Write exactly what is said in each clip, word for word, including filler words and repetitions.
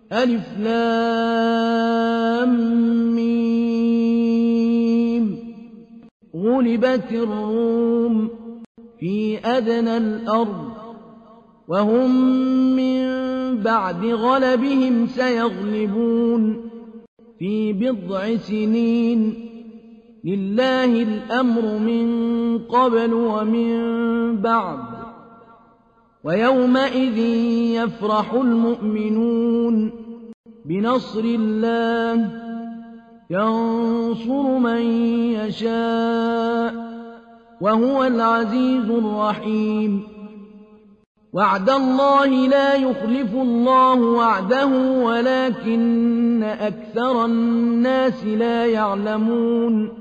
ألف لام ميم غلبت الروم في أدنى الأرض وهم من بعد غلبهم سيغلبون في بضع سنين لله الأمر من قبل ومن بعد ويومئذ يفرح المؤمنون بنصر الله ينصر من يشاء وهو العزيز الرحيم وعد الله لا يخلف الله وعده ولكن أكثر الناس لا يعلمون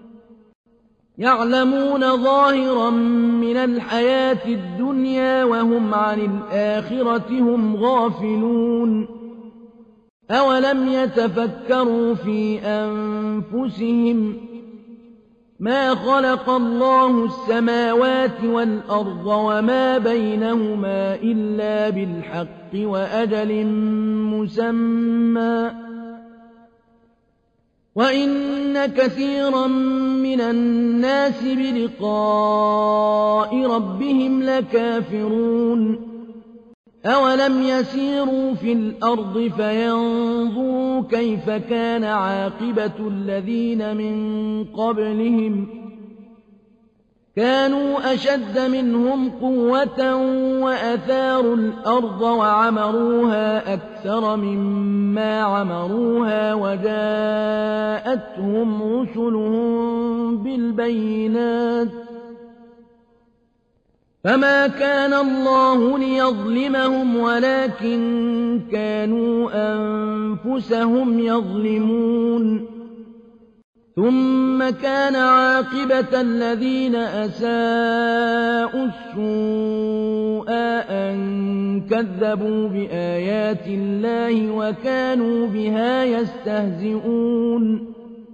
يعلمون ظاهرا من الحياة الدنيا وهم عن الآخرة هم غافلون أولم يتفكروا في أنفسهم ما خلق الله السماوات والأرض وما بينهما إلا بالحق وأجل مسمى وإن كثيرا من الناس بلقاء ربهم لكافرون أولم يسيروا في الأرض فينظروا كيف كان عاقبة الذين من قبلهم كانوا أشد منهم قوة وأثاروا الأرض وعمروها أكثر مما عمروها وجاءتهم رسلهم بالبينات فما كان الله ليظلمهم ولكن كانوا أنفسهم يظلمون ثم كان عاقبة الذين أساءوا السوء أن كذبوا بآيات الله وكانوا بها يستهزئون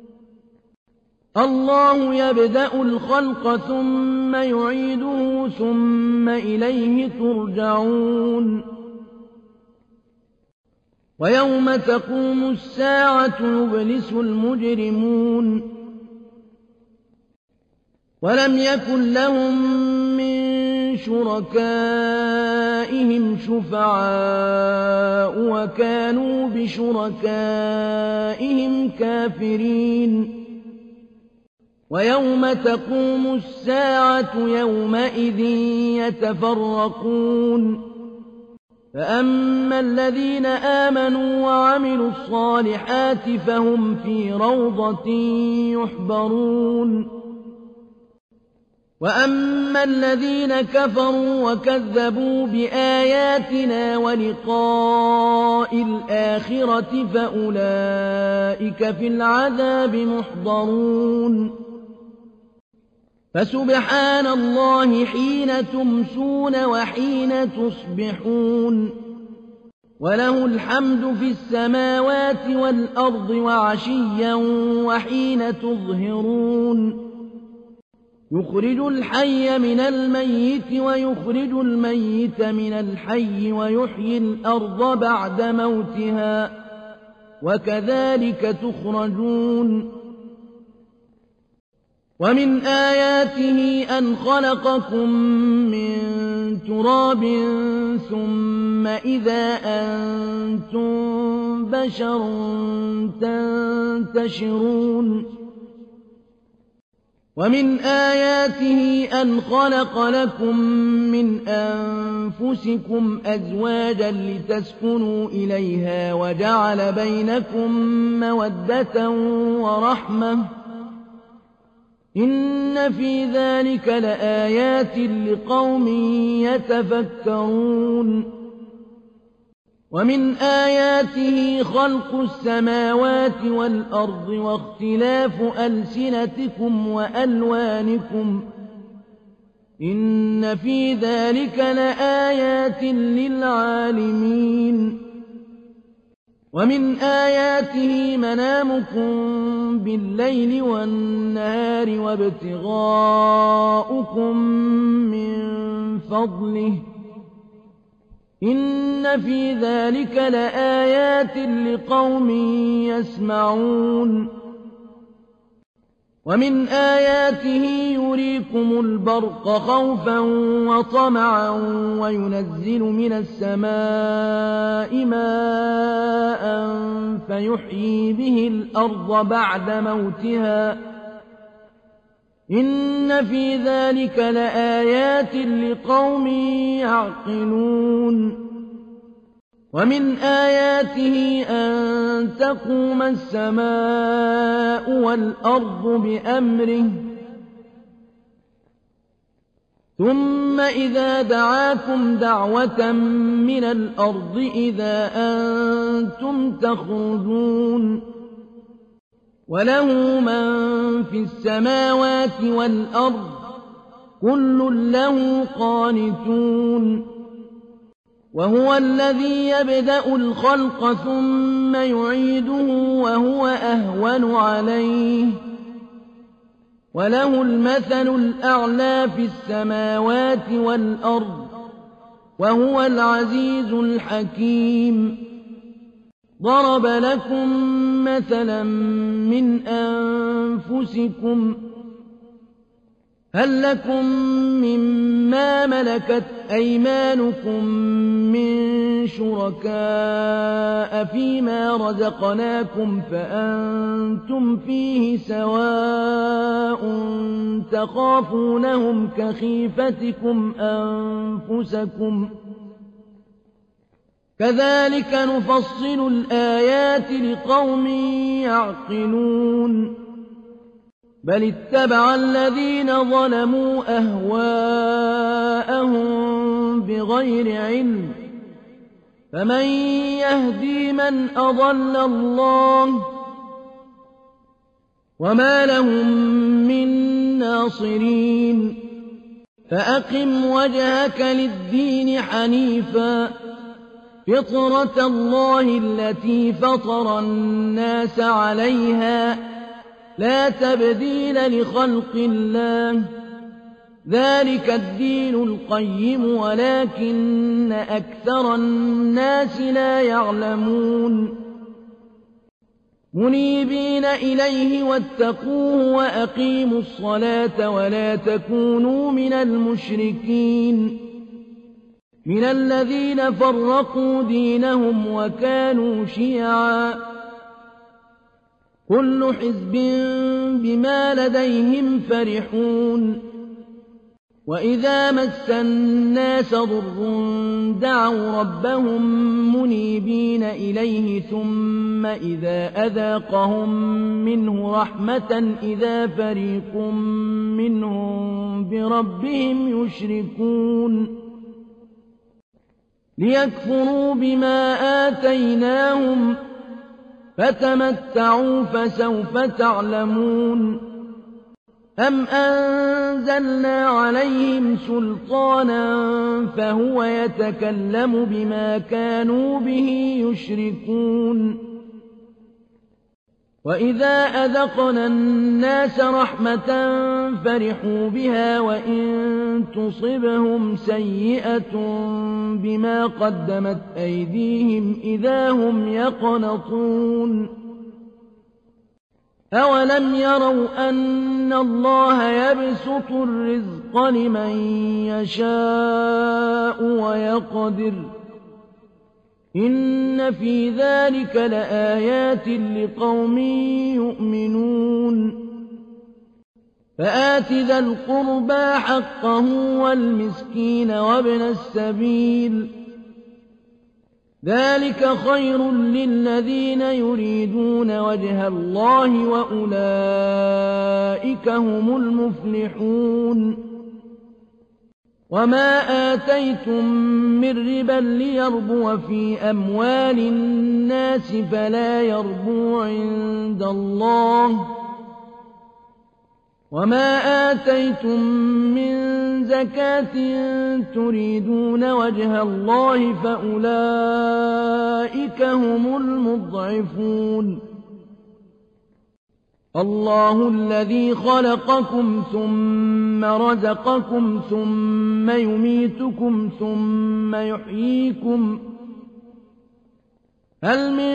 الله يبدأ الخلق ثم يعيده ثم إليه ترجعون ويوم تقوم الساعة يبلس المجرمون ولم يكن لهم من شركائهم شفعاء وكانوا بشركائهم كافرين ويوم تقوم الساعة يومئذ يتفرقون فأما الذين آمنوا وعملوا الصالحات فهم في روضة يحبرون وأما الذين كفروا وكذبوا بآياتنا ولقاء الآخرة فأولئك في العذاب محضرون فسبحان الله حين تمسون وحين تصبحون وله الحمد في السماوات والأرض وعشيا وحين تظهرون يخرج الحي من الميت ويخرج الميت من الحي ويحيي الأرض بعد موتها وكذلك تخرجون ومن آياته أن خلقكم من تراب ثم إذا أنتم بشر تنتشرون ومن آياته أن خلق لكم من أنفسكم أزواجا لتسكنوا إليها وجعل بينكم مودة ورحمة إن في ذلك لآيات لقوم يتفكرون ومن آياته خلق السماوات والأرض واختلاف ألسنتكم وألوانكم إن في ذلك لآيات للعالمين ومن آياته منامكم بالليل والنهار وابتغاؤكم من فضله إن في ذلك لآيات لقوم يسمعون ومن آياته يريكم البرق خوفا وطمعا وينزل من السماء ماء فيحيي به الأرض بعد موتها إن في ذلك لآيات لقوم يعقلون ومن آياته أن تقوم السماء والأرض بأمره ثم إذا دعاكم دعوة من الأرض إذا أنتم تخرجون وله من في السماوات والأرض كل له قانتون وهو الذي يبدأ الخلق ثم يعيده وهو أهون عليه وله المثل الأعلى في السماوات والأرض وهو العزيز الحكيم ضرب لكم مثلا من أنفسكم هل لكم مما ملكت أيمانكم من شركاء فيما رزقناكم فأنتم فيه سواء تخافونهم كخيفتكم أنفسكم كذلك نفصل الآيات لقوم يعقلون بل اتبع الذين ظلموا أهواءهم بغير علم فمن يهدي من أضل الله وما لهم من ناصرين فأقم وجهك للدين حنيفا فطرة الله التي فطر الناس عليها لا تبديل لخلق الله ذلك الدين القيم ولكن أكثر الناس لا يعلمون منيبين إليه واتقوه وأقيموا الصلاة ولا تكونوا من المشركين من الذين فرقوا دينهم وكانوا شيعا كل حزب بما لديهم فرحون وإذا مس الناس ضر دعوا ربهم منيبين إليه ثم إذا أذاقهم منه رحمة إذا فريق منهم بربهم يشركون ليكفروا بما آتيناهم فتمتعوا فسوف تعلمون أم أنزلنا عليهم سلطانا فهو يتكلم بما كانوا به يشركون وإذا أذقنا الناس رحمة فرحوا بها وإن تصبهم سيئة بما قدمت أيديهم إذا هم يقنطون أولم يروا أن الله يبسط الرزق لمن يشاء ويقدر إن في ذلك لآيات لقوم يؤمنون فآت ذا القربى حقه والمسكين وابن السبيل ذلك خير للذين يريدون وجه الله وأولئك هم المفلحون وما آتيتم من ربا ليربو في أموال الناس فلا يربو عند الله وما آتيتم من زكاة تريدون وجه الله فأولئك هم المضعفون الله الذي خلقكم ثم رزقكم ثم يميتكم ثم يحييكم هل من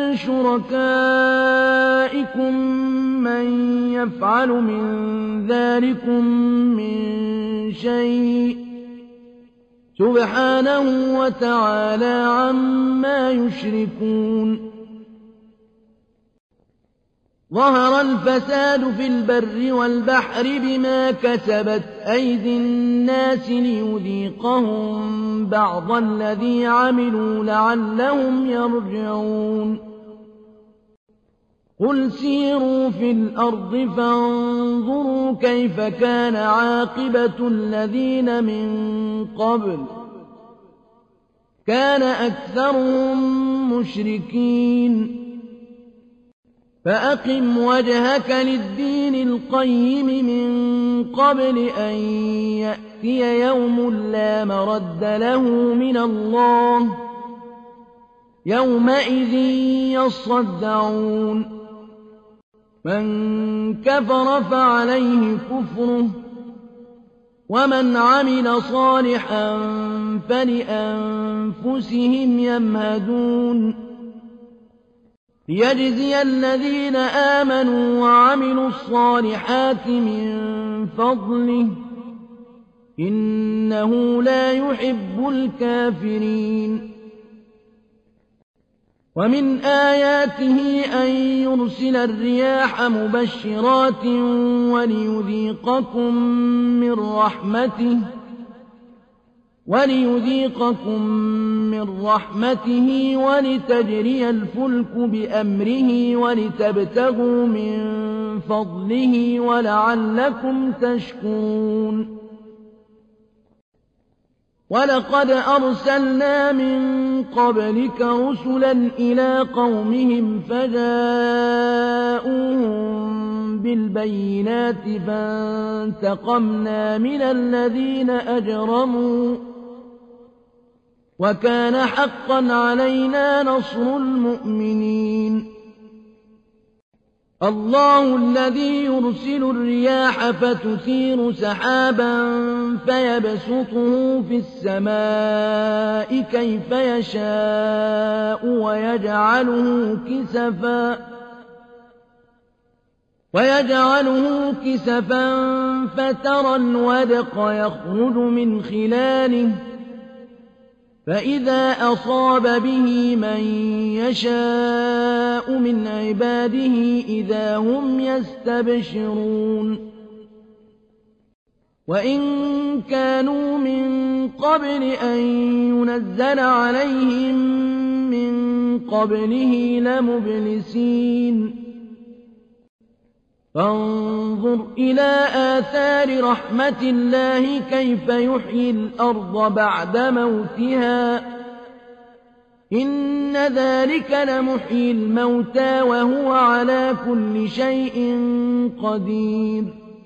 شركائكم من يفعل من ذلكم من شيء سبحانه وتعالى عما يشركون ظهر الفساد في البر والبحر بما كسبت أيدي الناس ليذيقهم بعض الذي عملوا لعلهم يرجعون قل سيروا في الأرض فانظروا كيف كان عاقبة الذين من قبل كان أكثرهم مشركين فأقم وجهك للدين القيم من قبل أن يأتي يوم لا مرد له من الله يومئذ يصدعون من كفر فعليه كفره ومن عمل صالحا فلأنفسهم يمهدون ليجزي الذين آمنوا وعملوا الصالحات من فضله إنه لا يحب الكافرين ومن آياته أن يرسل الرياح مبشرات وليذيقكم من رحمته وليذيقكم من رحمته ولتجري الفلك بأمره ولتبتغوا من فضله ولعلكم تشكرون ولقد أرسلنا من قبلك رسلا إلى قومهم فجاءوهم بالبينات فانتقمنا من الذين أجرموا وكان حقا علينا نصر المؤمنين الله الذي يرسل الرياح فتثير سحابا فيبسطه في السماء كيف يشاء ويجعله كسفا ويجعله كسفا فترى الودق يخرج من خلاله فإذا أصاب به من يشاء من عباده إذا هم يستبشرون وإن كانوا من قبل أن ينزل عليهم من قبله لمبلسين فانظر إلى آثار رحمة الله كيف يحيي الأرض بعد موتها إن ذلك لمحيي الموتى وهو على كل شيء قدير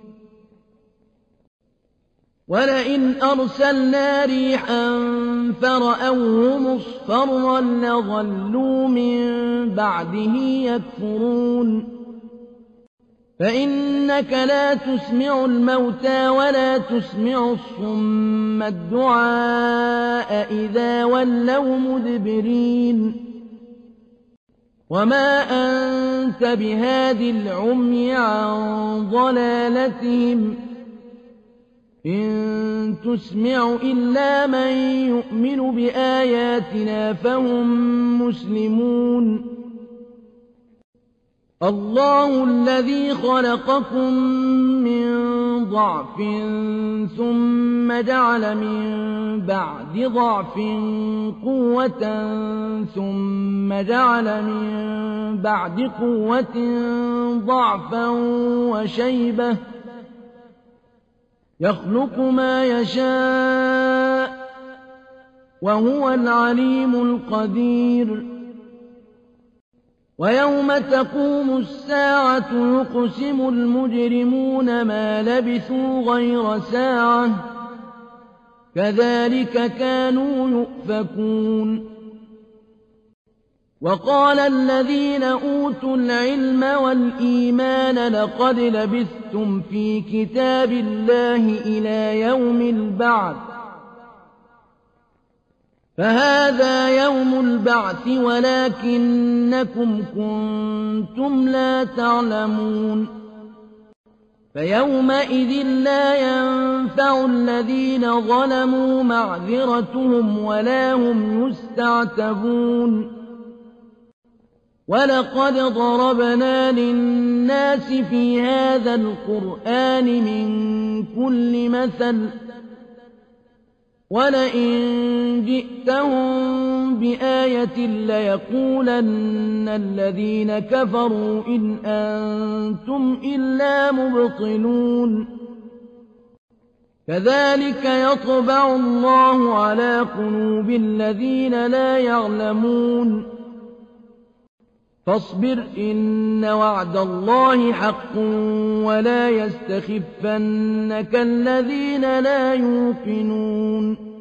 ولئن أرسلنا ريحا فرأوه مصفرا لظلوا من بعده يكفرون فإنك لا تسمع الموتى ولا تسمع الصم الدعاء إذا ولوا مدبرين وما أنت بهاد العمي عن ضلالتهم إن تسمع إلا من يؤمن بآياتنا فهم مسلمون الله الذي خلقكم من ضعف ثم جعل من بعد ضعف قوة ثم جعل من بعد قوة ضعفا وشيبة يخلق ما يشاء وهو العليم القدير ويوم تقوم الساعة يقسم المجرمون ما لبثوا غير ساعة كذلك كانوا يؤفكون وقال الذين أوتوا العلم والإيمان لقد لبثتم في كتاب الله إلى يوم البعث فهذا يوم البعث ولكنكم كنتم لا تعلمون فيومئذ لا ينفع الذين ظلموا معذرتهم ولا هم يستعتبون ولقد ضربنا للناس في هذا القرآن من كل مثل ولئن جئتهم بآية ليقولن الذين كفروا إن أنتم إلا مبطلون كذلك يطبع الله على قلوب الذين لا يعلمون فاصبر إن وعد الله حق ولا يستخفنك الذين لا يوقنون